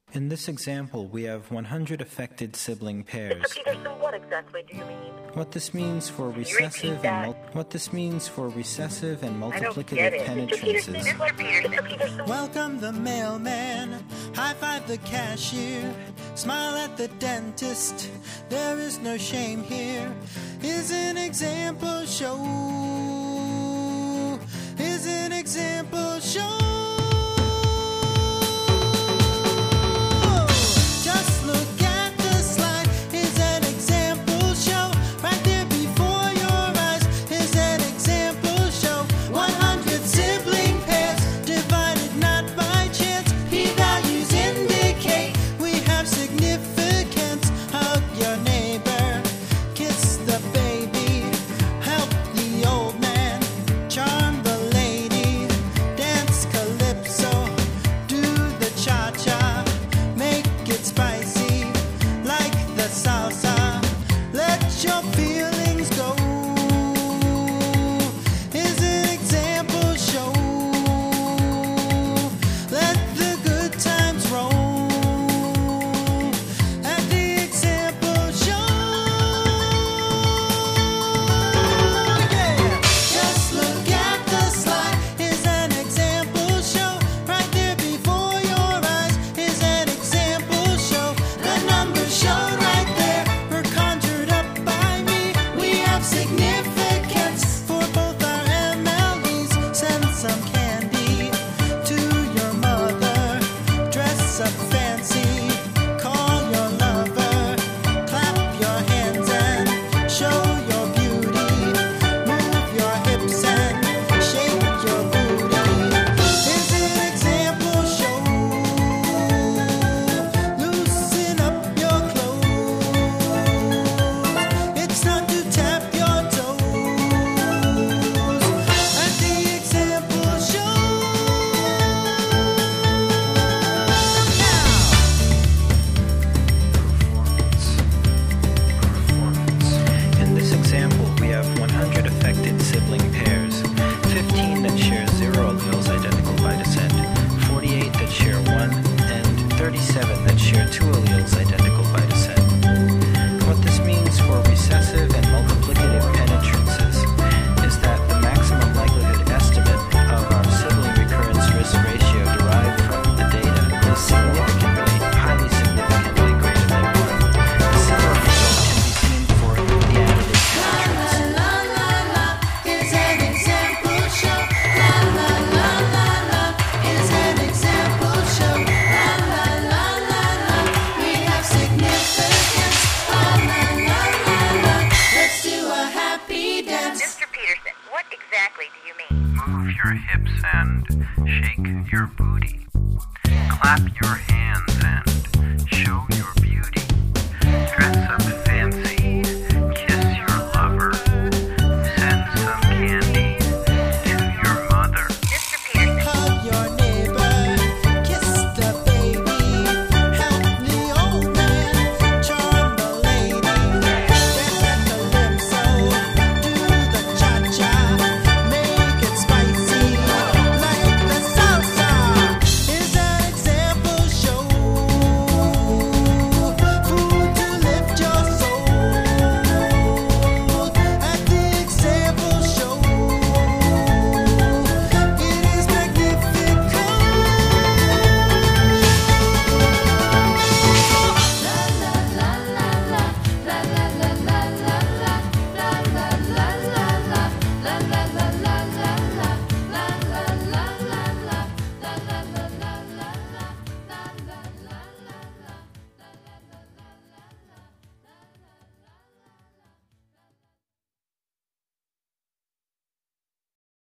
In this example, we have 100 affected sibling pairs. Mr. Peterson, what exactly do you mean? What this means for recessive and multiplicative penetrances. Mr. Peterson. Welcome the mailman, high five the cashier, smile at the dentist, there is no shame here. Is an example show, is an example show. Just look at the slide, is an example show. Right there before your eyes is an example show. 100 sibling pairs, divided not by chance. P-values indicate we have significance. Hug your neighbor, kiss the baby, help the old man, charm the lady, dance calypso, do the cha-cha, make it spicy like the salsa. Let your feelings go. Is an example show. Let the good times roll at the example show. Yeah. Just look at the slide. Is an example show. Right there before your eyes is an example show. The numbers shown right there were conjured up by me. We have significance for both our MLEs. Send some candy to your mother. Dress up fancy. Call your lover. Clap your hands and show your beauty. Move your hips and shake your booty. Is an example show. Loosen up your clothes. It's time to tap your toes at the example show. In this example, we have 100 affected sibling pairs, 15 that share 0 alleles identical by descent, 48 that share 1, and 37 that share 2 alleles identical by descent. What this means for recessive and multiplicative penetrances is that the maximum likelihood estimate of our sibling recurrence risk ratio derived from the data is highly significantly greater than 1. A similar result can be seen for the additive penetrance. La la la is an example show. La la la la la is an example show. La la la la la, we have significance. La la la la la, let's do a happy dance. Mr. Peterson, what exactly do you mean? Move your hips and shake your booty. Clap your hands and